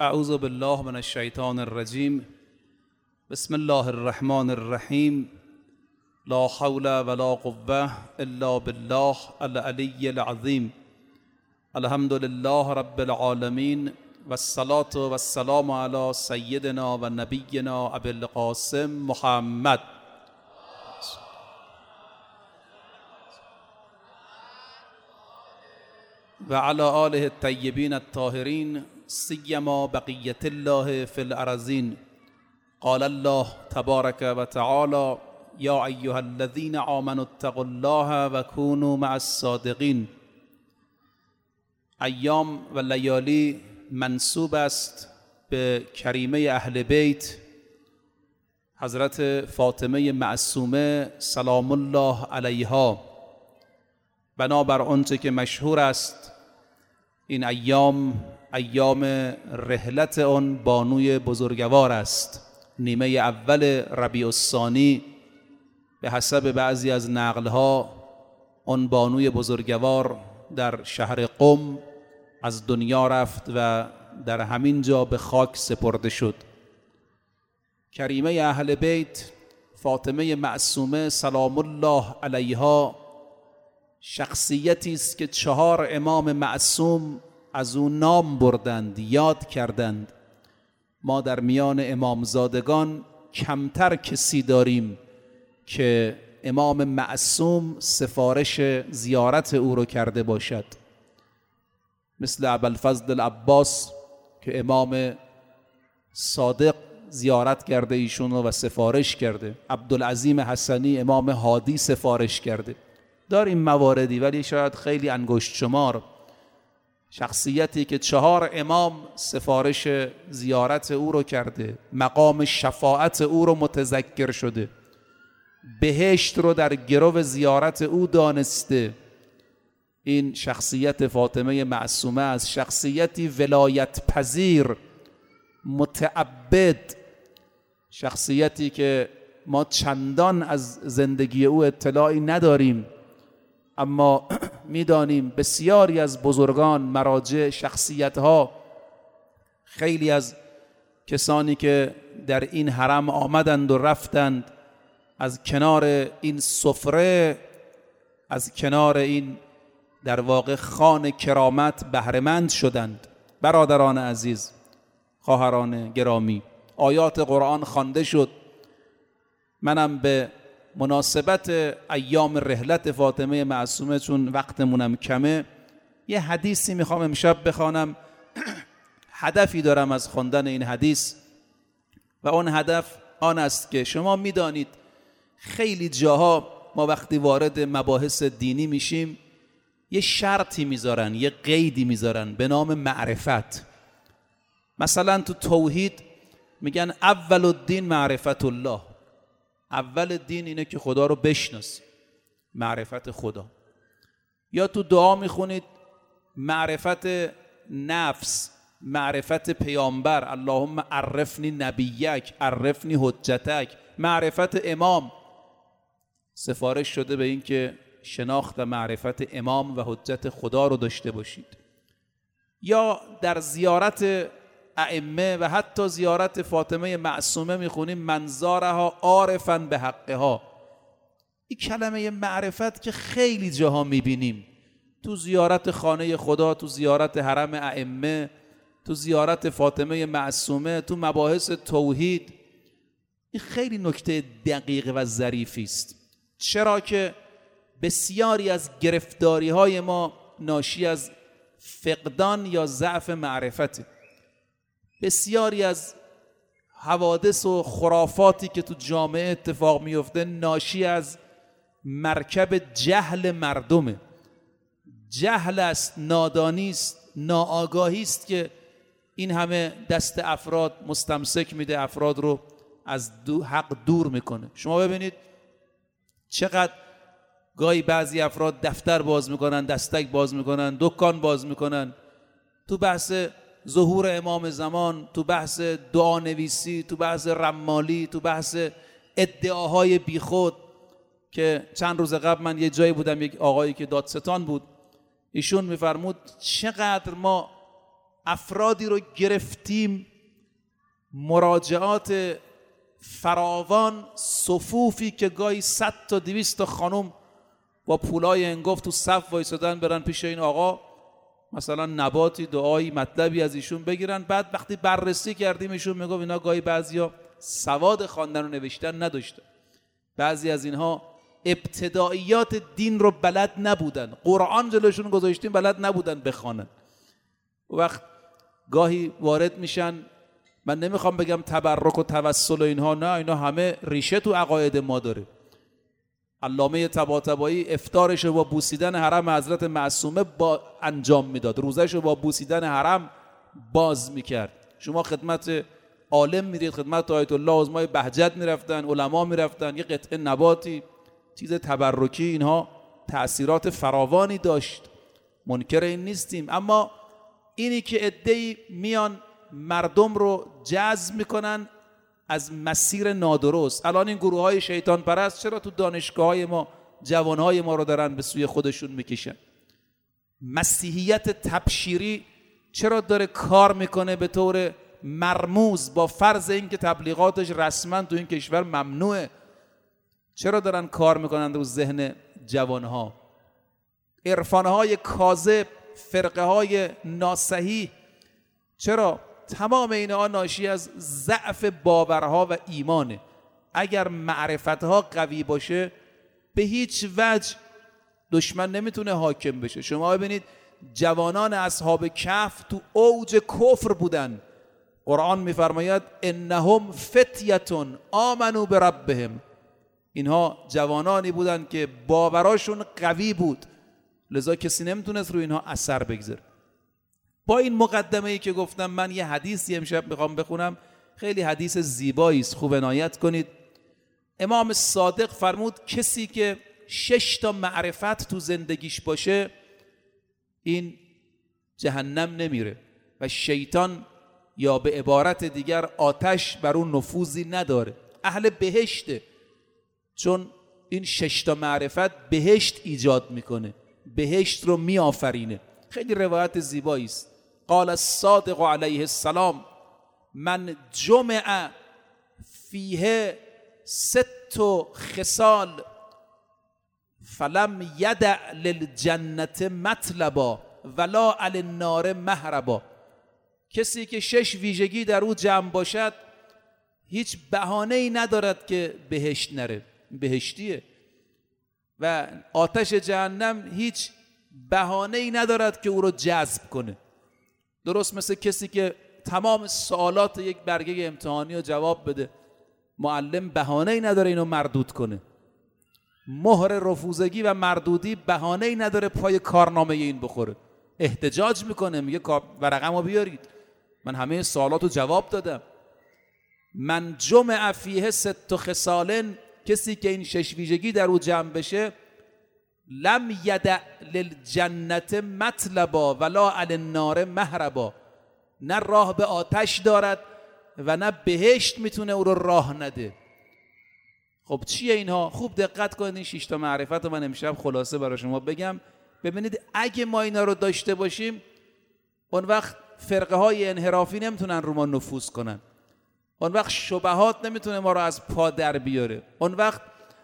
اعوذ بالله من الشیطان الرجیم. بسم الله الرحمن الرحیم. لا حول ولا قوة الا بالله العلی العظیم. الحمد لله رب العالمین والصلاة والسلام علی سیدنا و نبینا ابی القاسم محمد و علی آله الطیبین الطاهرین سیما بقیت الله فی الارضین. قال الله تبارک و تعالی یا ایها الذین آمنوا اتقوا الله و کونوا مع الصادقین. ایام و لیالی منسوب است به کریمه اهل بیت حضرت فاطمه معصومه سلام الله علیها. بنابر آنچه که مشهور است این ایام رحلت آن بانوی بزرگوار است. نیمه اول ربیع الثانی به حسب بعضی از نقلها آن بانوی بزرگوار در شهر قم از دنیا رفت و در همین جا به خاک سپرده شد. کریمه اهل بیت فاطمه معصومه سلام الله علیها شخصیتی است که 4 امام معصوم از او نام بردند، یاد کردند. ما در میان امامزادگان کمتر کسی داریم که امام معصوم سفارش زیارت او رو کرده باشد، مثل ابوالفضل العباس که امام صادق زیارت کرده ایشون و سفارش کرده. عبدالعظیم حسنی امام هادی سفارش کرده. داریم مواردی ولی شاید خیلی انگشت شمار شخصیتی که 4 امام سفارش زیارت او رو کرده، مقام شفاعت او رو متذکر شده، بهشت رو در گرو زیارت او دانسته. این شخصیت فاطمه معصومه از شخصیتی ولایت پذیر، متعبد، شخصیتی که ما چندان از زندگی او اطلاعی نداریم، اما میدانیم بسیاری از بزرگان، مراجع، شخصیتها، خیلی از کسانی که در این حرم آمدند و رفتند از کنار این سفره، از کنار این در واقع خوان کرامت بهره‌مند شدند. برادران عزیز، خواهران گرامی، آیات قرآن خوانده شد. منم به مناسبت ایام رحلت فاطمه معصومه، چون وقتمونم کمه، یه حدیثی میخوام امشب بخوانم. هدفی دارم از خواندن این حدیث و اون هدف آن است که شما میدانید خیلی جاها ما وقتی وارد مباحث دینی میشیم یه شرطی میذارن، یه قیدی میذارن به نام معرفت. مثلا تو توحید میگن اول الدین معرفت الله، اول دین اینه که خدا رو بشناسی، معرفت خدا. یا تو دعا میخونید معرفت نفس، معرفت پیامبر، اللهم عرفنی نبیک، عرفنی حجتک. معرفت امام، سفارش شده به این که شناخت و معرفت امام و حجت خدا رو داشته باشید. یا در زیارت ائمه و حتی زیارت فاطمه معصومه میخونیم من زارها عارفا به حقها. این کلمه معرفت که خیلی جاها میبینیم، تو زیارت خانه خدا، تو زیارت حرم ائمه، تو زیارت فاطمه معصومه، تو مباحث توحید. این خیلی نکته دقیق و ظریفی است. چرا که بسیاری از گرفتاری های ما ناشی از فقدان یا ضعف معرفته. بسیاری از حوادث و خرافاتی که تو جامعه اتفاق میفته ناشی از مرکب جهل مردمه. جهل است، نادانی است، ناآگاهی است که این همه دست افراد مستمسک میده، افراد رو از حق دور میکنه. شما ببینید چقدر گاهی بعضی افراد دفتر باز میکنن، دستک باز میکنن، دکان باز میکنن، تو بحث ظهور امام زمان، تو بحث دعا نویسی، تو بحث رمالی، تو بحث ادعاهای بیخود. که چند روز قبل من یه جایی بودم، یک آقایی که دادستان بود، ایشون میفرمود چقدر ما افرادی رو گرفتیم، مراجعات فراوان، صفوفی که گاهی 100 تا 200 تا خانم با پولای انگفت تو صف وایسادن برن پیش این آقا، مثلا نباتی، دعایی، مطلبی از ایشون بگیرن. بعد وقتی بررسی کردیم ایشون میگفت اینا گاهی بعضیا سواد خواندن و نوشتن نداشتن، بعضی از اینها ابتداییات دین رو بلد نبودن، قرآن جلوشون گذاشتیم بلد نبودن بخوانن. وقت گاهی وارد میشن، من نمیخوام بگم تبرک و توسل و اینها، نه، اینا همه ریشه تو عقاید ما داره. علامه طباطبایی افطارش رو با بوسیدن حرم حضرت معصومه با انجام میداد، روزش رو با بوسیدن حرم باز میکرد. شما خدمت عالم میرید، خدمت آیت الله عظمای بهجت میرفتن، علما میرفتن، یه قطعه نباتی، چیز تبرکی، اینها تأثیرات فراوانی داشت، منکر این نیستیم. اما اینی که عده‌ای میان مردم رو جذب میکنن از مسیر نادرست. الان این گروه های شیطان پرست چرا تو دانشگاه های ما جوانهای ما رو دارن به سوی خودشون میکشن؟ مسیحیت تبشیری چرا داره کار میکنه به طور مرموز، با فرض اینکه تبلیغاتش رسما تو این کشور ممنوعه؟ چرا دارن کار میکنن رو ذهن جوانها؟ عرفانهای کاذب، فرقه های ناصحیح، چرا؟ تمام اینها ناشی از ضعف باورها و ایمانه. اگر معرفتها قوی باشه به هیچ وجه دشمن نمیتونه حاکم بشه. شما ببینید جوانان اصحاب کهف تو اوج کفر بودن. قرآن میفرماید انهم فتیتون آمنوا بربهم، اینها جوانانی بودن که باوراشون قوی بود، لذا کسی نمیتونست روی اینها اثر بگذاره. با این مقدمه ای که گفتم، من یه حدیثی امشب میخوام بخونم، خیلی حدیث زیبایی است، خوب عنایت کنید. امام صادق فرمود کسی که 6 تا معرفت تو زندگیش باشه این جهنم نمیره و شیطان یا به عبارت دیگر آتش بر اون نفوذی نداره، اهل بهشته، چون این 6 تا معرفت بهشت ایجاد میکنه، بهشت رو میآفرینه. خیلی روایت زیبایی است. قال الصادق علیه السلام من جمع فیه 6 خصال فلم یدع للجنة مطلبا ولا علی النار مهربا. کسی که 6 ویژگی در او جمع باشد هیچ بهانه‌ای ندارد که بهشت نره، بهشتیه، و آتش جهنم هیچ بهانه‌ای ندارد که او رو جذب کنه. درست مثل کسی که تمام سوالات یک برگه امتحانی رو جواب بده، معلم بهانه‌ای نداره اینو مردود کنه. مهر رفوزگی و مردودی بهانه‌ای نداره پای کارنامه این بخوره، احتجاج میکنه، میگه ورقه‌مو بیارید، من همه سوالاتو جواب دادم. من جمع فیه 6 خصال، کسی که این 6 ویژگی در او جمع بشه، لم یدع للجنة مطلبا ولا علی النار مهربا، نه راه به آتش دارد و نه بهشت میتونه او رو راه نده. خب چیه اینها؟ خوب دقت کنید، این 6 تا معرفت رو من امشب خلاصه برای شما بگم. ببینید اگه ما اینا رو داشته باشیم اون وقت فرقه های انحرافی نمیتونن رو ما نفوذ کنن، اون وقت شبهات نمیتونه ما رو از پا در بیاره، اون وقت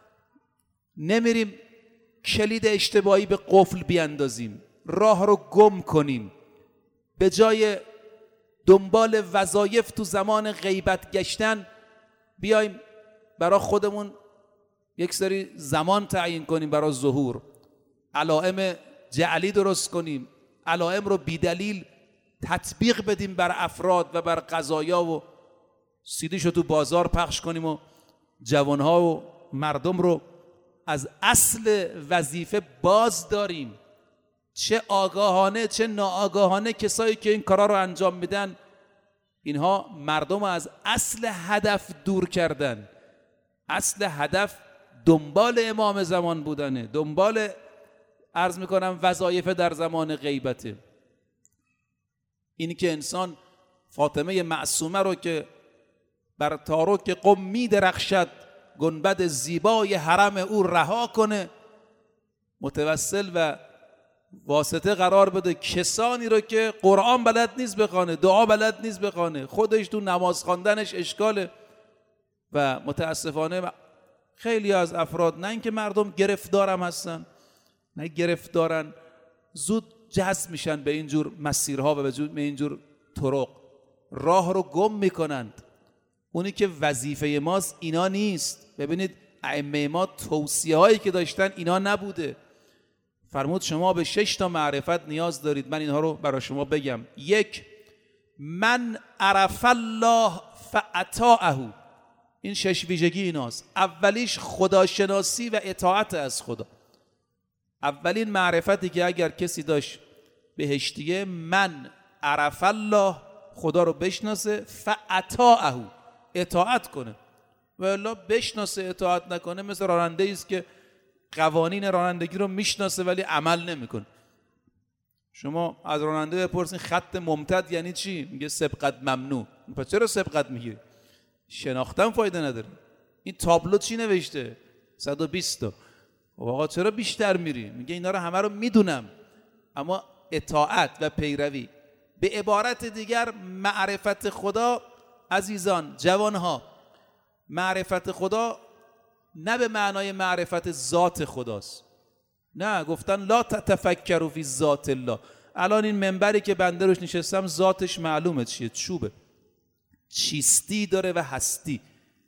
نمیریم کلید اشتباهی به قفل بیاندازیم، راه رو گم کنیم، به جای دنبال وظایف تو زمان غیبت گشتن بیایم برای خودمون یک سری زمان تعیین کنیم برای ظهور، علائم جعلی درست کنیم، علائم رو بیدلیل تطبیق بدیم بر افراد و بر قضایا و سیدیشو تو بازار پخش کنیم و جوانها و مردم رو از اصل وظیفه باز داریم. چه آگاهانه چه ناآگاهانه کسایی که این کارا رو انجام میدن، اینها مردم از اصل هدف دور کردن. اصل هدف دنبال امام زمان بودنه، دنبال عرض میکنم وظایف در زمان غیبته. این که انسان فاطمه معصومه رو که بر تارک قم می درخشد گنبد زیبای حرم او رها کنه، متوسل و واسطه قرار بده کسانی رو که قرآن بلد نیست بخونه، دعا بلد نیست بخونه، خودش تو نماز خواندنش اشکاله. و متاسفانه خیلی از افراد، نه اینکه مردم گرفتارم هستن، نه گرفتارن، زود جذب میشن به اینجور مسیرها و به اینجور طرق، راه رو گم میکنند. اونی که وظیفه ماست اینا نیست. ببینید ائمه ما توصیه هایی که داشتن اینا نبوده. فرمود شما به 6 تا معرفت نیاز دارید، من اینها رو برای شما بگم. 1، من عرف الله فاطاعه. این 6 ویژگی ایناست. اولیش خداشناسی و اطاعت از خدا. اولین معرفتی که اگر کسی داشت بهشتیه، من عرف الله، خدا رو بشناسه، فاطاعه، اطاعت کنه. و الا بشناسه اطاعت نکنه مثل راننده است که قوانین رانندگی رو میشناسه ولی عمل نمیکنه. شما از راننده بپرسین خط ممتد یعنی چی؟ میگه سبقت ممنوع. پس چرا سبقت میگیری؟ شناختن فایده نداره. این تابلو چی نوشته؟ 120 تا. آقا چرا بیشتر میری؟ میگه اینا رو همه رو میدونم، اما اطاعت و پیروی. به عبارت دیگر معرفت خدا، عزیزان جوانها، معرفت خدا نه به معنای معرفت ذات خداست. نه، گفتن لا تتفکروا فی ذات الله. الان این منبری که بنده روش نشستم ذاتش معلومه چیه، چوبه. چیستی داره و هستی.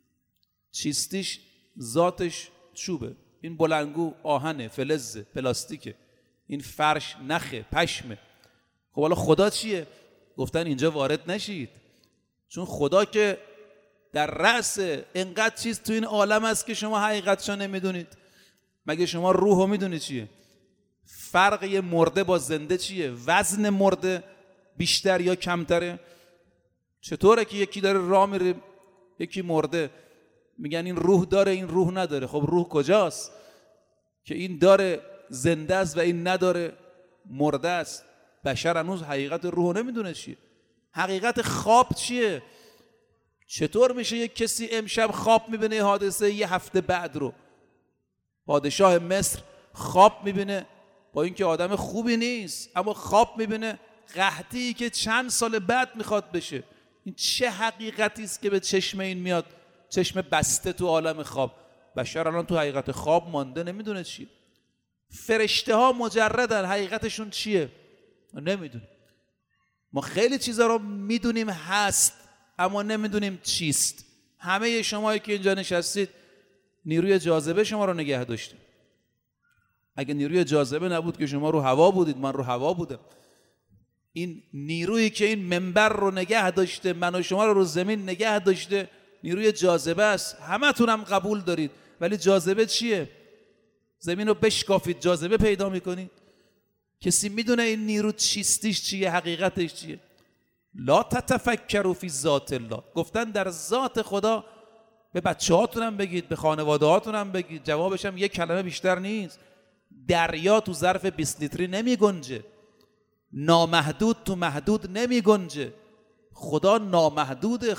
چیستیش ذاتش چوبه، این بلنگو آهنه، فلزه، پلاستیکه، این فرش نخه، پشمه. خب حالا خدا چیه؟ گفتن اینجا وارد نشید، چون خدا که در رأس انقدر چیز تو این عالم است که شما حقیقتشو نمیدونید. مگه شما روحو میدونید چیه؟ فرق یه مرده با زنده چیه؟ وزن مرده بیشتر یا کمتره؟ چطوره که یکی داره راه میره یکی مرده، میگن این روح داره این روح نداره؟ خب روح کجاست که این داره زنده است و این نداره مرده است؟ بشر هنوز حقیقت روح نمیدونه چیه. حقیقت خواب چیه؟ چطور میشه یک کسی امشب خواب میبینه حادثه یه هفته بعد رو؟ پادشاه مصر خواب میبینه، با اینکه آدم خوبی نیست، اما خواب میبینه قحطی که چند سال بعد میخواد بشه. این چه حقیقتی است که به چشم این میاد، چشم بسته تو عالم خواب؟ بشر الان تو حقیقت خواب مانده، نمیدونه چیه. فرشته ها مجردن، حقیقتشون چیه نمیدونه. ما خیلی چیزا رو میدونیم هست اما نمیدونیم چیست. همه شمایی که اینجا نشستید نیروی جاذبه شما رو نگه داشته. اگه نیروی جاذبه نبود که شما رو هوا بودید، من رو هوا بودم. این نیرویی که این منبر رو نگه داشته، من و شما رو زمین نگه داشته، نیروی جاذبه است. همه تونم قبول دارید، ولی جاذبه چیه؟ زمین رو بشکافید جاذبه پیدا میکنید. کسی میدونه این نیرو چیستیش چیه، حقیقتش چیه؟ لا تتفکروا فی ذات الله. گفتن در ذات خدا. به بچه هاتونم بگید، به خانواده هاتونم بگید، جوابش هم یک کلمه بیشتر نیست. دریا تو ظرف 20 لیتری نمی گنجه، نامحدود تو محدود نمی گنجه. خدا نامحدود،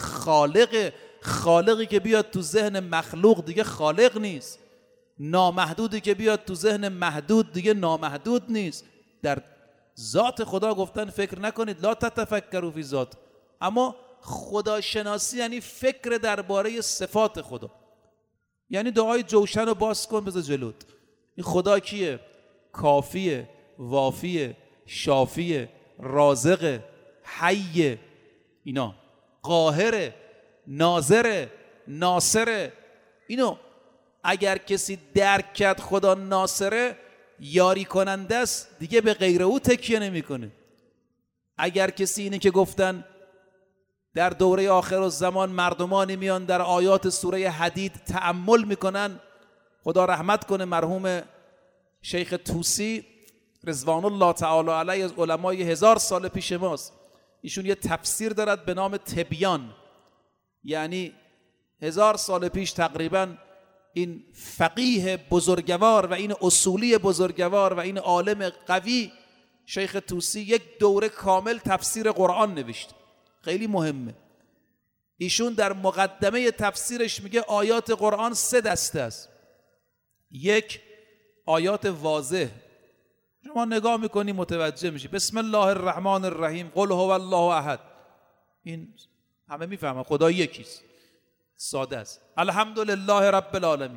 خالقی که بیاد تو ذهن مخلوق دیگه خالق نیست، نامحدودی که بیاد تو ذهن محدود دیگه نامحدود نیست. در ذات خدا گفتن فکر نکنید، لا تتفکروا فی ذات. اما خداشناسی یعنی فکر درباره صفات خدا. یعنی دعای جوشن رو باز کن بذار جلوت. این خدا کیه؟ کافیه، وافیه، شافیه، رازقه، حیه، اینا، قاهره، ناظره، ناصره. اینو اگر کسی درک کرد خدا ناصره، یاری کننده است، دیگه به غیر او تکیه نمیکنه. اگر کسی اینه که گفتن در دوره آخر الزمان مردمانی میان در آیات سوره حدید تأمل میکنن، خدا رحمت کنه مرحوم شیخ طوسی رضوان الله تعالی علیه، از علمای 1000 سال پیش ماست. ایشون یه تفسیر دارد به نام تبیان، یعنی 1000 سال پیش تقریبا این فقیه بزرگوار و این اصولی بزرگوار و این عالم قوی شیخ طوسی یک دوره کامل تفسیر قرآن نوشت. خیلی مهمه. ایشون در مقدمه تفسیرش میگه آیات قرآن 3 دسته است. 1 آیات واضح، شما نگاه میکنی متوجه میشی. بسم الله الرحمن الرحیم، قل هو الله احد، این همه میفهمن خدا یکیست، ساده است. الحمدلله رب العالمین.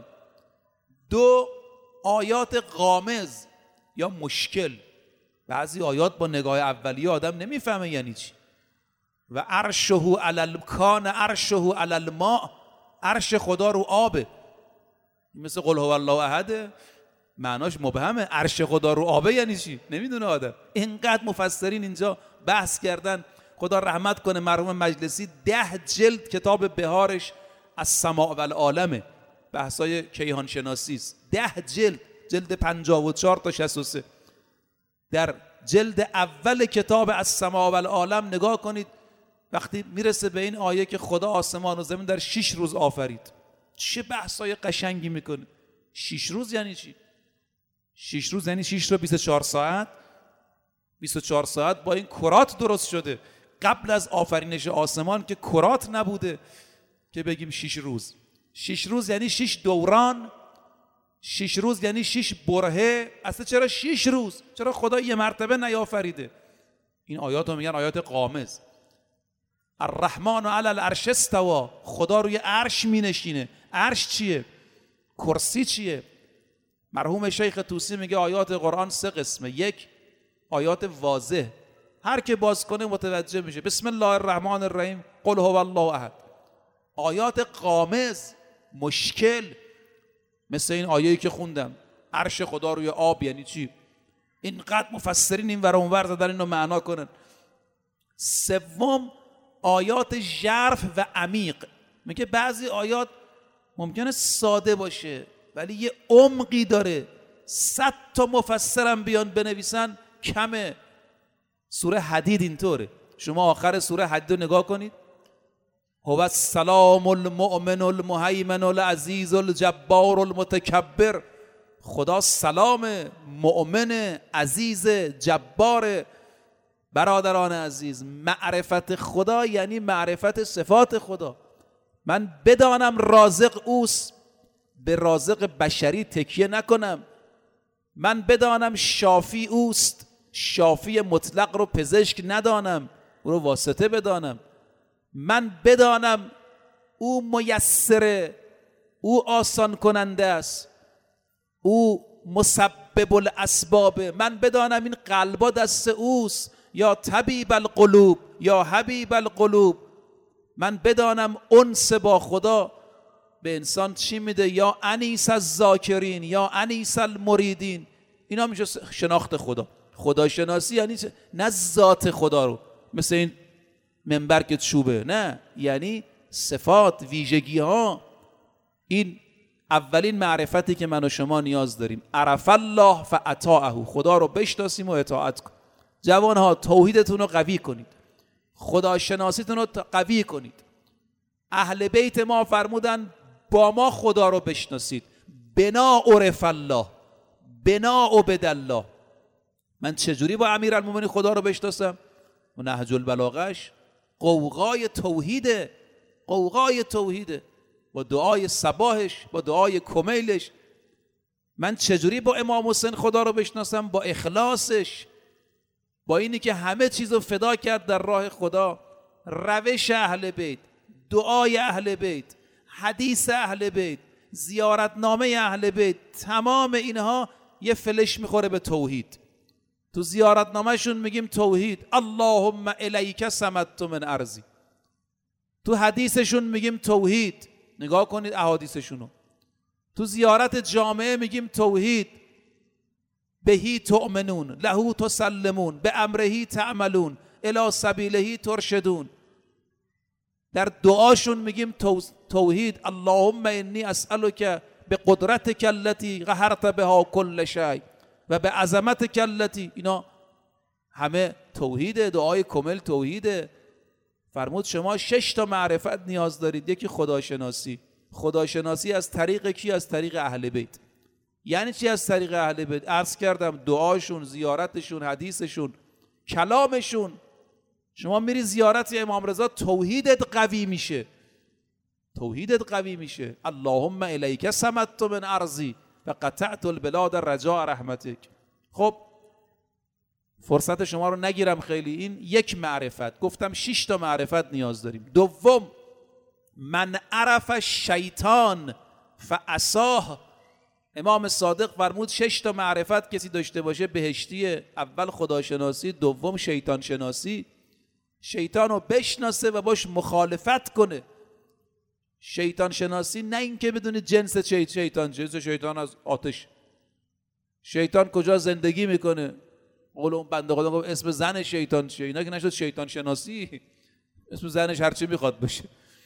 دو آیات غامض یا مشکل، بعضی آیات با نگاه اولیه آدم نمیفهمه یعنی چی. و عرشه علی کان عرشه علی الماء، عرش خدا رو آبه. مثل قل هو الله احد، معناش مبهمه. عرش خدا رو آبه یعنی چی نمیدونه آدم. اینقدر مفسرین اینجا بحث کردن. خدا رحمت کنه مرحوم مجلسی، 10 جلد کتاب بهارش از سماع و العالمه، بحثای کیهان شناسی است. 10 جلد، جلد 54 تا 63. در جلد اول کتاب از سماع و العالم نگاه کنید، وقتی میرسه به این آیه که خدا آسمان و زمین در 6 روز آفرید، چه بحثای قشنگی میکنه. 6 روز یعنی چی؟ 6 روز یعنی 6 تا 24 ساعت. 24 ساعت با این کرات درست شده. قبل از آفرینش آسمان که کرات نبوده که بگیم 6 روز. 6 روز یعنی 6 دوران. 6 روز یعنی 6 برهه. اصلا چرا 6 روز؟ چرا خدا یه مرتبه نیافریده؟ این آیات رو میگن آیات غامض. الرحمن علی العرش استوى، خدا روی عرش می نشینه. عرش چیه؟ کرسی چیه؟ مرحوم شیخ طوسی میگه آیات قرآن 3 قسمه. 1 آیات واضح، هر که باز کنه متوجه میشه. بسم الله الرحمن الرحیم، قل هو الله احد. آیات غامض، مشکل، مثل این آیه‌ای که خوندم، عرش خدا روی آب یعنی چی؟ اینقدر مفسرین این ور اون ور زدن اینو معنا کنن. 3 آیات ژرف و عمیق. میگه بعضی آیات ممکنه ساده باشه ولی یه عمقی داره. 100 تا مفسرم بیان بنویسن کمه. سوره حدید اینطوره. شما آخر سوره حدید رو نگاه کنید. هو السلام المؤمن المهیمن العزیز الجبار المتکبر. خدا سلام، مؤمن، عزیز، جبار. برادران عزیز، معرفت خدا یعنی معرفت صفات خدا. من بدانم رازق اوست، به رازق بشری تکیه نکنم. من بدانم شافی اوست، شافی مطلق رو پزشک ندانم، او رو واسطه بدانم. من بدانم او میسره، او آسان کننده است، او مسبب الاسبابه. من بدانم این قلبا دست اوست، یا طبیب القلوب یا حبیب القلوب. من بدانم انس با خدا به انسان چی میده، یا انیس الذاکرین یا انیس المریدین. اینا میشه شناخت خدا. خداشناسی یعنی نه ذات خدا رو مثل این منبر که چوبه، نه، یعنی صفات، ویژگی ها. این اولین معرفتی که من و شما نیاز داریم. عرف الله فاطاعه، خدا رو بشناسیم و اطاعت کنیم. جوانها توحیدتون رو قوی کنید، خداشناسیتون رو قوی کنید. اهل بیت ما فرمودن با ما خدا رو بشناسید. بنا عرف الله، بنا عبد الله. من چجوری با امیرالمومنین خدا رو بشناسم؟ و نهج البلاغش قوقای توحیده، قوقای توحیده، با دعای صباحش، با دعای کمیلش. من چجوری با امام حسین خدا رو بشناسم؟ با اخلاصش، با اینی که همه چیز رو فدا کرد در راه خدا. روش اهل بیت، دعای اهل بیت، حدیث اهل بیت، زیارتنامه اهل بیت، تمام اینها یه فلش میخوره به توحید. تو زیارتنامه شون میگیم توحید، اللهم الیک صمدت من ارضی. تو حدیثشون میگیم توحید، نگاه کنید احادیثشونو. تو زیارت جامعه میگیم توحید، بهی تؤمنون له تسلمون به امره تعملون الی سبیله ترشدون. در دعاشون میگیم توحید، اللهم انی اسألک به قدرتک التي قهرت بها کل شیء و به عظمتک التي. اینا همه توحیده، دعای کامل توحیده. فرمود شما 6 تا معرفت نیاز دارید. یکی خداشناسی. خداشناسی از طریق کی؟ از طریق اهل بیت. یعنی چی از طریق اهل بیت؟ عرض کردم دعاشون، زیارتشون، حدیثشون، کلامشون. شما میری زیارت امام رضا، توحیدت قوی میشه، توحیدت قوی میشه. اللهم الیک صمدت من ارضی و قطعت البلاد رجاء رحمتک. خب فرصت شما رو نگیرم خیلی. این یک معرفت، گفتم 6 تا معرفت نیاز داریم. دوم، من عرف شیطان فعصاه. امام صادق فرمود 6 تا معرفت کسی داشته باشه بهشتیه. اول خداشناسی، دوم شیطان شناسی. شیطان رو بشناسه و باش مخالفت کنه. شیطان شناسی نه این که بدون جنس شیطان، جنس شیطان از آتش. شیطان کجا زندگی میکنه؟ قول اون بنده خدا گفت اسم زن شیطان چیه؟ اینا که نشد شیطان شناسی، اسم زنش هرچی میخواد باشه.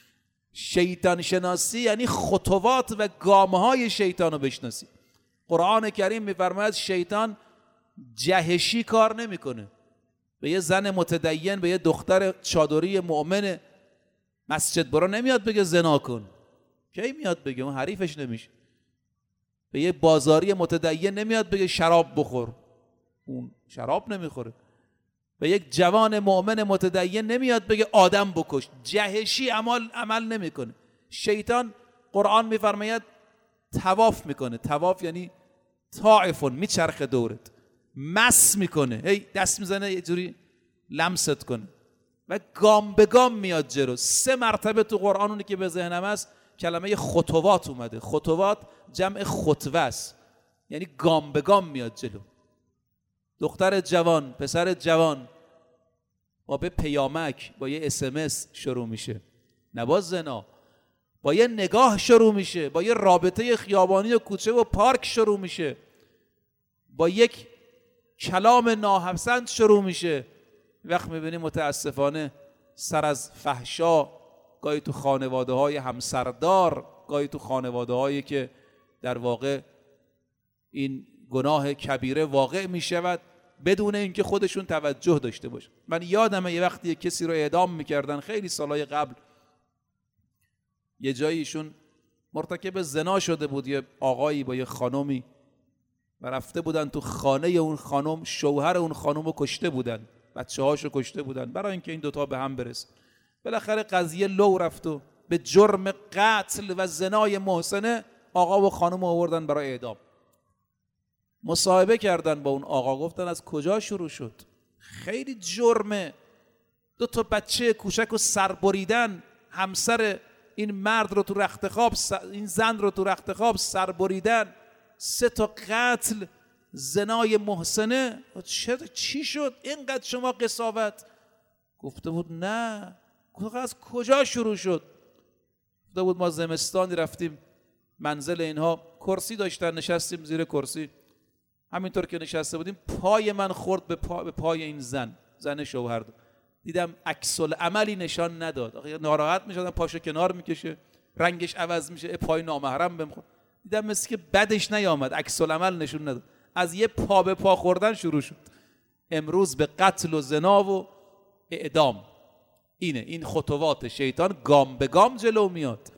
شیطان شناسی یعنی خطوات و گامهای شیطان رو بشناسی. قرآن کریم میفرماید شیطان جهشی کار نمیکنه. به یه زن متدین، به یه دختر چادری مؤمن مسجد برو نمیاد بگه زنا کن. کی میاد بگه؟ اون حریفش نمیشه. به یه بازاری متدین نمیاد بگه شراب بخور، اون شراب نمیخوره. به یک جوان مؤمن متدین نمیاد بگه آدم بکش. جهشی عمل نمیکنه. شیطان قرآن میفرماید طواف میکنه. طواف یعنی طائفون، میچرخه دورت، مس میکنه، هی دست میزنه یه جوری لمست کنه و گام به گام میاد جلو. 3 مرتبه تو قرآن اونی که به ذهنم است کلمه خطوات اومده. خطوات جمع خطوه است، یعنی گام به گام میاد جلو. دختر جوان، پسر جوان با به پیامک، با یه SMS شروع میشه، نه با زنا. با یه نگاه شروع میشه، با یه رابطه خیابانی و کوچه و پارک شروع میشه، با یک کلام ناپسند شروع میشه. وقت میبینیم متاسفانه سر از فحشا، گاهی تو خانواده های همسردار، گاهی تو خانواده هایی که در واقع این گناه کبیره واقع میشود بدون اینکه خودشون توجه داشته باشه. من یادمه یه وقتی کسی رو اعدام میکردن خیلی سالهای قبل، یه جاییشون مرتکب زنا شده بود، یه آقایی با یه خانومی، و رفته بودن تو خانه اون خانم، شوهر اون خانم رو کشته بودن، بچه هاشو کشته بودن برای اینکه این دوتا به هم برسن. بالاخره قضیه لو رفت و به جرم قتل و زنای محسنه آقا و خانم آوردن برای اعدام. مصاحبه کردن با اون آقا، گفتن از کجا شروع شد؟ خیلی جرمه، 2 تا بچه کوچک رو سر بریدن، همسر این مرد رو تو رخت خواب، این زن رو تو رخت خواب سر بریدن، 3 تا قتل، زنای محسنه. چی شد اینقدر شما قساوت؟ گفته بود نه. گفته از کجا شروع شد؟ گفته بود ما زمستانی رفتیم منزل اینها، کرسی داشتن، نشستیم زیر کرسی، همینطور که نشسته بودیم پای من خورد به پای این زن شوهر. دیدم عکس العملی نشان نداد. ناراحت میشدم، پاشو کنار میکشه، رنگش عوض میشه، پای نامحرم بهم. دیدم مثل که بدش نیامد، عکس العمل نشون نداد. از یه پا به پا خوردن شروع شد. امروز به قتل و زنا و اعدام. این خطوات شیطان گام به گام جلو میاد،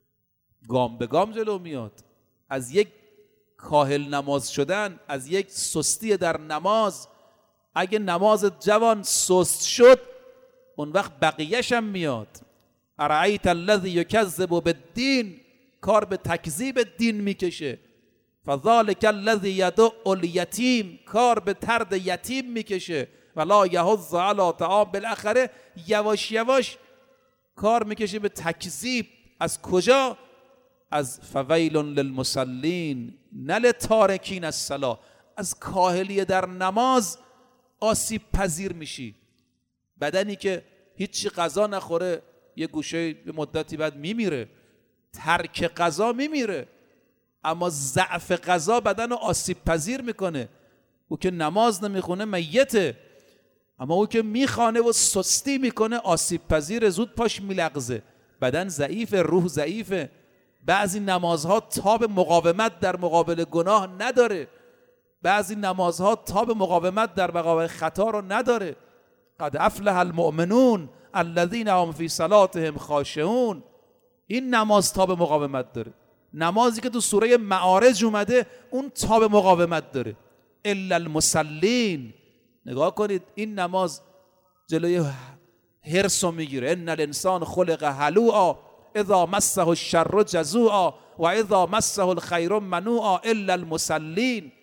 گام به گام جلو میاد. از یک کاهل نماز شدن، از یک سستی در نماز. اگه نماز جوان سست شد اون وقت بقیه‌ش هم میاد. ارایت الذی یکذب بالدین، کار به تکذیب دین میکشه. فذلک الذی یدع الیتیم، کار به طرد یتیم میکشه. ولا یحض علی طعام، بالاخره یواش یواش کار میکشه به تکذیب. از کجا؟ از فویل للمصلین نه للتارکین الصلاة. از کاهلی در نماز آسیب پذیر میشی. بدنی که هیچی غذا نخوره یه گوشه به مدتی بعد میمیره، ترک غذا میمیره. اما ضعف غذا بدن رو آسیب پذیر میکنه. او که نماز نمیخونه میته، اما او که میخوانه و سستی میکنه آسیب پذیر، زود پاش میلغزه. بدن ضعیف، روح ضعیفه. بعضی نمازها تاب مقاومت در مقابل گناه نداره، بعضی نمازها تاب مقاومت در مقابل خطا رو نداره. قد افلح المؤمنون الذین هم فی صلاتهم خاشعون. این نماز تاب مقاومت داره. نمازی که تو سوره معارج اومده اون تاب مقاومت داره. الا المصلین. نگاه کنید این نماز جلوی حرص رو میگیره. ان الانسان خلق هلوعا اذا مسه الشر جزوعا و اذا مسه الخیر منوعا الا المصلین.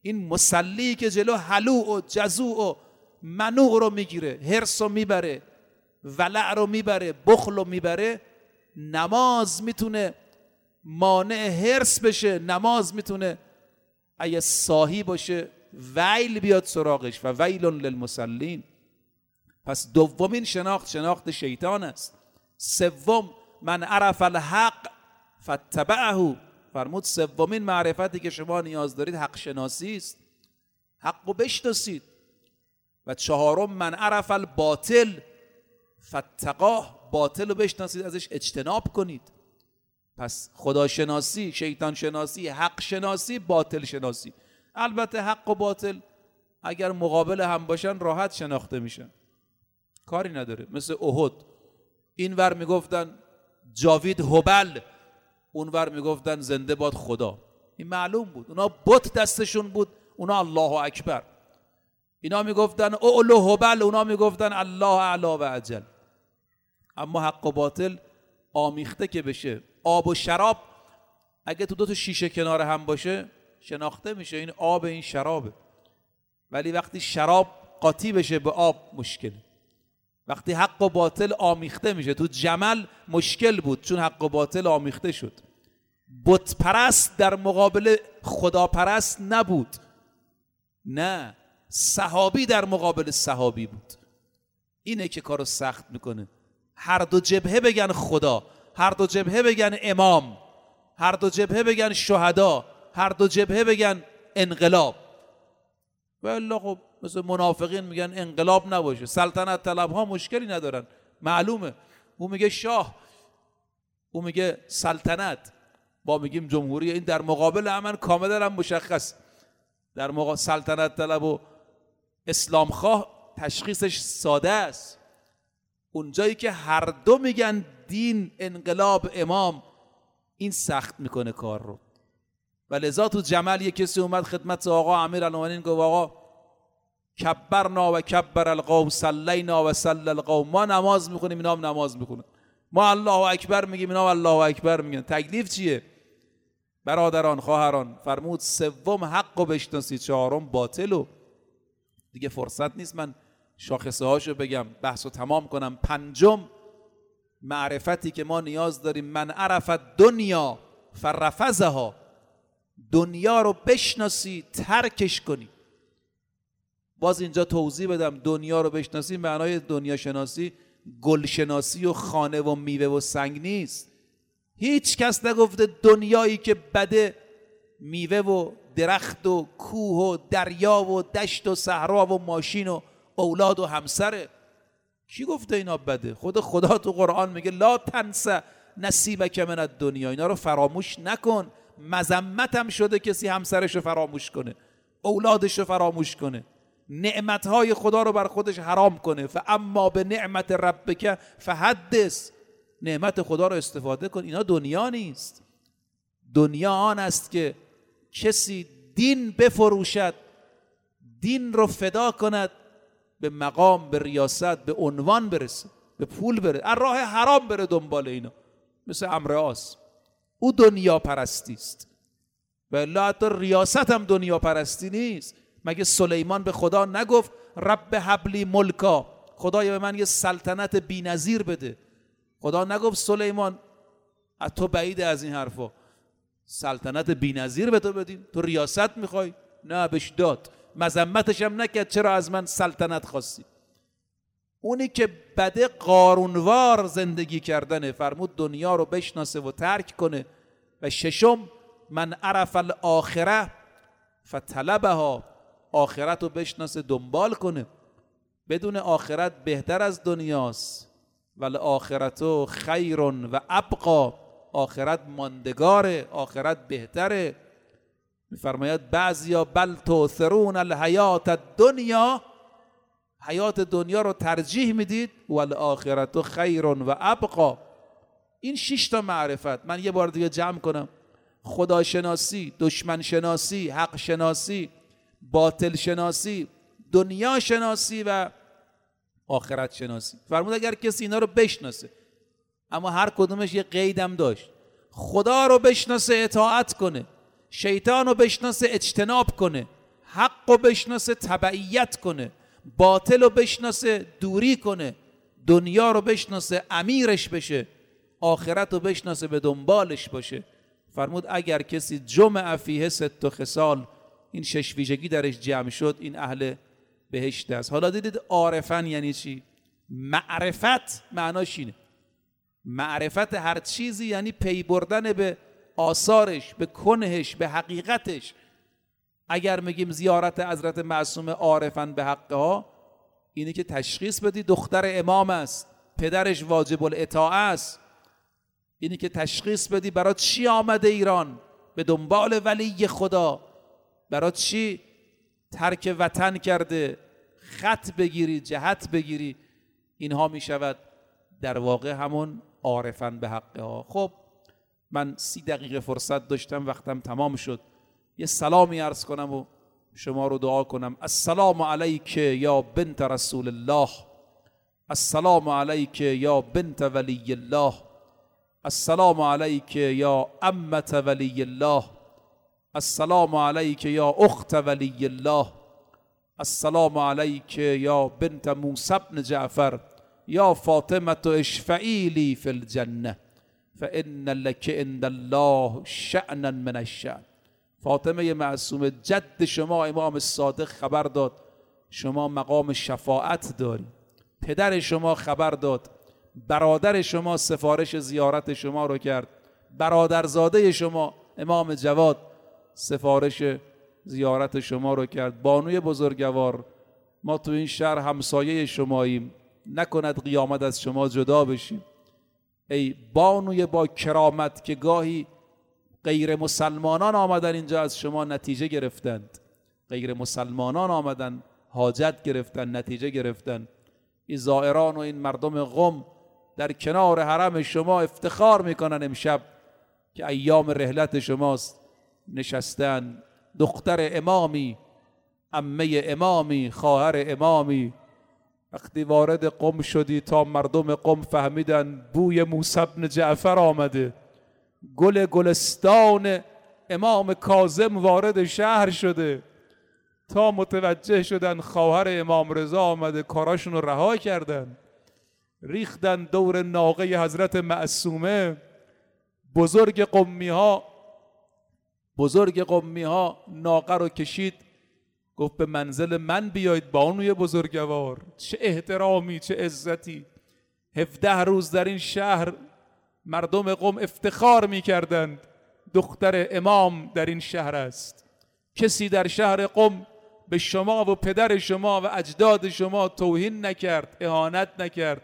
این مسلی که جلو هلوع و جزوع و منوع رو میگیره، حرص رو میبره، ولع رو میبره، بخل رو میبره، نماز میتونه مانع حرص بشه. نماز میتونه اگه صاحی باشه ویل بیاد سراغش و ویل للمصلین. پس دومین شناخت شیطان است. سوم من عرف الحق فاتبعه، فرمود سومین معرفتی که شما نیاز دارید حق شناسی است، حق رو بشناسید. و چهارم من عرف الباطل فاتقاه، باطل رو بشناسید، ازش اجتناب کنید. پس خداشناسی، شیطان شناسی، حق شناسی، باطل شناسی. البته حق و باطل اگر مقابل هم باشن راحت شناخته میشن، کاری نداره. مثل احد، این ور میگفتن جاوید هبل، اون ور میگفتن زنده باد خدا. این معلوم بود، اونا بت دستشون بود، اونا الله اکبر. اینا میگفتن اعلو هبل، اونا میگفتن الله اعلی و اجل. اما حق و باطل آمیخته که بشه، آب و شراب اگه تو 2 تا شیشه کنار هم باشه شناخته میشه این آب این شرابه. ولی وقتی شراب قاطی بشه به آب مشکل. وقتی حق و باطل آمیخته میشه، تو جمل مشکل بود چون حق و باطل آمیخته شد. بت پرست در مقابل خدا پرست نبود، نه، صحابی در مقابل صحابی بود. اینه که کارو سخت میکنه. هر دو جبهه بگن خدا، هر دو جبهه بگن امام، هر دو جبهه بگن شهدا، هر دو جبهه بگن انقلاب. والله خب مثل منافقین میگن انقلاب نباشه. سلطنت طلب ها مشکلی ندارن، معلومه. اون میگه شاه، اون میگه سلطنت، با میگیم جمهوری. این در مقابل همن کاملا هم مشخص. در مقابل سلطنت طلب و اسلام خواه تشخیصش ساده است. اونجایی که هر دو میگن دین، انقلاب، امام، این سخت میکنه کار رو. و لذا تو جمل یک کسی اومد خدمت آقا امیرالمومنین گفت آقا کبرنا و کبر القوم صلینا و صلی القوم، ما نماز میخونیم اینا هم نماز میخونن، ما الله اکبر میگیم اینا هم الله اکبر میگن، تکلیف چیه؟ برادران خواهران، فرمود سوم حق رو بشناسید، چهارم باطل. و دیگه فرصت نیست من شاخصه هاشو بگم، بحثو تمام کنم. پنجم معرفتی که ما نیاز داریم، من عرف دنیا فرفضها، دنیا رو بشناسی ترکش کنی. باز اینجا توضیح بدم، دنیا رو بشناسی معنای دنیا شناسی گل شناسی و خانه و میوه و سنگ نیست. هیچ کس نگفته دنیایی که بده میوه و درخت و کوه و دریا و دشت و صحرا و ماشین و اولاد و همسره. کی گفته اینا بده؟ خدا تو قرآن میگه لا تنس نصیبک من الدنیا، اینا رو فراموش نکن. مذمت هم شده کسی همسرش رو فراموش کنه، اولادش رو فراموش کنه، نعمتهای خدا رو بر خودش حرام کنه. فاما به نعمت ربک فحدث، نعمت خدا رو استفاده کن. اینا دنیا نیست. دنیا آن است که کسی دین بفروشد، دین رو فدا کند، به مقام، به ریاست، به عنوان برسه، به پول بره، از راه حرام بره دنبال اینا، مثل عمرو عاص. او دنیا پرستی است. و حتی ریاست هم دنیا پرستی نیست. مگه سلیمان به خدا نگفت رب هبلی ملکا، خدایا به من یه سلطنت بی‌نظیر بده؟ خدا نگفت سلیمان از تو بعید از این حرفا، سلطنت بی‌نظیر به تو بدیم، تو ریاست میخوای؟ نه، بهش داد. مذمتش هم نکرد چرا از من سلطنت خواستی. اونی که بده قارونوار زندگی کردنه، فرمود دنیا رو بشناسه و ترک کنه. و ششم من عرف الاخره فطلبها، آخرت رو بشناسه دنبال کنه. بدون آخرت بهتر از دنیاست. والآخرت خیر و ابقا، آخرت ماندگاره، آخرت بهتره. میفرماید بعضیا بل تؤثرون الحیات الدنیا، حیات دنیا رو ترجیح میدید، والآخرت خیر و ابقا. این 6 تا معرفت. من یه بار دیگه جمع کنم: خداشناسی، دشمن شناسی، حق شناسی، باطل شناسی، دنیا شناسی و آخرت شناسی. فرمود اگر کسی اینا رو بشناسه، اما هر کدومش یه قیدم داشت، خدا رو بشناسه اطاعت کنه، شیطان رو بشناسه اجتناب کنه، حق رو بشناسه تبعیت کنه، باطل رو بشناسه دوری کنه، دنیا رو بشناسه امیرش بشه، آخرت رو بشناسه به دنبالش باشه. فرمود اگر کسی جمع فیه 6 خصال، این 6 ویژگی درش جمع شد، این اهل بهشت است. حالا دیدید عارفن یعنی چی؟ معرفت معناش اینه. معرفت هر چیزی یعنی پی بردن به آثارش، به کنهش، به حقیقتش. اگر میگیم زیارت حضرت معصوم عارفن به حقها، اینی که تشخیص بدی دختر امام است، پدرش واجب الاطاعه است. اینی که تشخیص بدی برای چی آمده ایران به دنبال ولی خدا، برای چی ترک وطن کرده، خط بگیری، جهت بگیری. اینها می شود در واقع همون عارفن به حقها. خب من 30 دقیقه فرصت داشتم، وقتم تمام شد. یه سلامی عرض کنم و شما رو دعا کنم. السلام علیک یا بنت رسول الله، السلام علیک یا بنت ولی الله، السلام علیک یا امت ولی الله، السلام علیک یا اخت ولی الله، السلام علیک یا بنت موسی بن جعفر، یا فاطمه اشفعی لی فی الجنه فان لک عند الله شأنا من الشأن. فاطمه معصومه جد شما امام صادق خبر داد شما مقام شفاعت داری. پدر شما خبر داد، برادر شما سفارش زیارت شما رو کرد، برادرزاده شما امام جواد سفارش زیارت شما رو کرد. بانوی بزرگوار، ما تو این شهر همسایه شماییم، نکند قیامت از شما جدا بشیم. ای بانوی با کرامت که گاهی غیر مسلمانان آمدن اینجا از شما نتیجه گرفتند، غیر مسلمانان آمدن حاجت گرفتن، نتیجه گرفتن. این زائران و این مردم قم در کنار حرم شما افتخار میکنن امشب که ایام رحلت شماست، نشستن. دختر امامی، عمه امامی، خواهر امامی. وقتی وارد قم شدی تا مردم قم فهمیدن بوی موسی بن جعفر آمده، گل گلستان امام کاظم وارد شهر شده، تا متوجه شدن خواهر امام رضا آمده، کاراشون رو رها کردن، ریختن دور ناقه حضرت معصومه. بزرگ قمی ها ناقه رو کشید، گفت به منزل من بیایید بانوی بزرگوار. چه احترامی، چه عزتی. 17 روز در این شهر مردم قم افتخار می کردند دختر امام در این شهر است. کسی در شهر قم به شما و پدر شما و اجداد شما توهین نکرد، اهانت نکرد.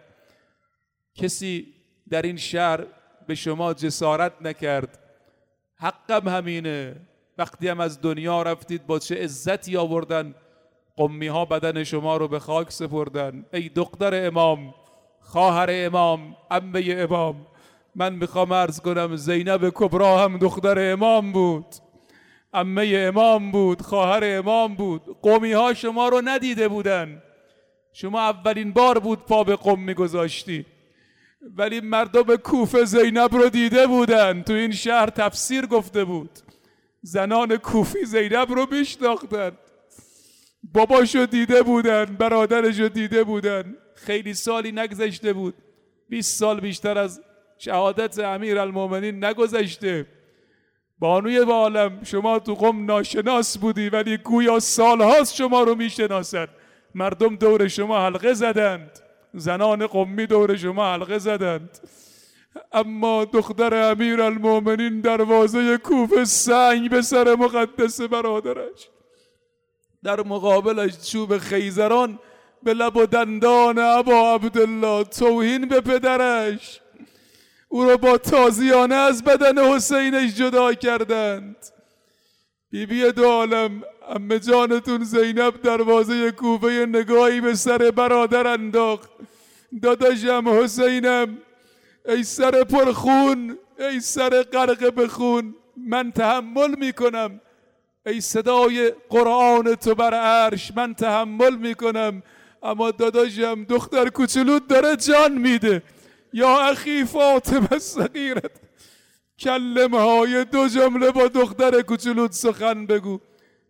کسی در این شهر به شما جسارت نکرد. حقم همینه. وقتی هم از دنیا رفتید با چه عزتی آوردن قمی ها بدن شما رو به خاک سپردن. ای دختر امام، خواهر امام، عمه امام، من میخوام عرض کنم زینب کبرا هم دختر امام بود، عمه امام بود، خواهر امام بود. قمی ها شما رو ندیده بودن، شما اولین بار بود پا به قم میگذاشتی، ولی مردم کوفه زینب رو دیده بودن. تو این شهر تفسیر گفته بود، زنان کوفی زینب رو میشناختن، باباشو دیده بودن، برادرشو دیده بودن. خیلی سالی نگذشته بود، 20 سال بیشتر از شهادت امیرالمومنین نگذشته. بانوی با عالم، شما تو قم ناشناس بودی ولی گویا سالهاست شما رو میشناسن. مردم دور شما حلقه زدند، زنان قمی دور شما حلقه زدند، اما دختر امیرالمومنین دروازه کوفه سنگ به سر مقدس برادرش، در مقابلش چوب خیزران به لب و دندان ابا عبدالله، توهین به پدرش. او را با تازیانه از بدن حسینش جدا کردند. بیبی دو عالم، عمه جانتون زینب دروازه کوفه نگاهی به سر برادر انداخت. داداشم حسینم، ای سر پرخون، ای سر غرق بخون، من تحمل میکنم. ای صدای قرآن تو بر عرش، من تحمل میکنم. اما داداشم دختر کوچولوت داره جان میده. یا اخی فاطمه صغیرت، کلمه های 2 جمله با دختر کوچولوت سخن بگو.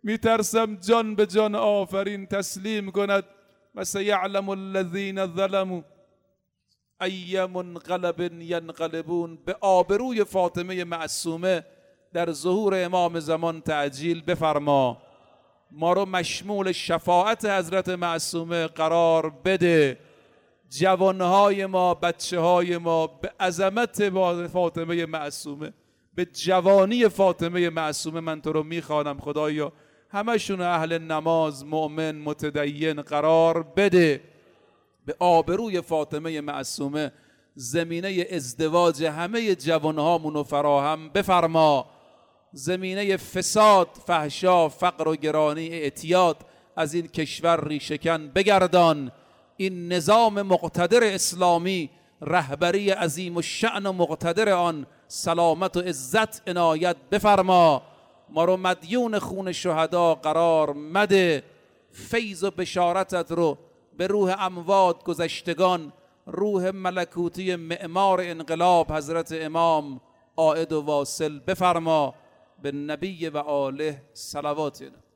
میترسم جان به جان آفرین تسلیم کند. و سیعلم الذین ظلموا ای منقلب ینقلبون. به آبروی فاطمه معصومه در ظهور امام زمان تعجیل بفرما. ما رو مشمول شفاعت حضرت معصومه قرار بده. جوانهای ما، بچه های ما به عظمت فاطمه معصومه، به جوانی فاطمه معصومه من تو رو میخوانم خدایا همشون اهل نماز، مؤمن، متدین قرار بده. به آبروی فاطمه معصومه زمینه ازدواج همه جوانهامون رو فراهم بفرما. زمینه فساد، فحشا، فقر و گرانی، اعتیاد از این کشور ریشه‌کن بگردان. این نظام مقتدر اسلامی، رهبری عظیم و شأن و مقتدر آن سلامت و عزت عنایت بفرما. ما رو مدیون خون شهدا قرار مده. فیض و بشارتت رو به روح اموات گذشتگان، روح ملکوتی معمار انقلاب حضرت امام عائد و واصل بفرما. به نبی و آله صلوات.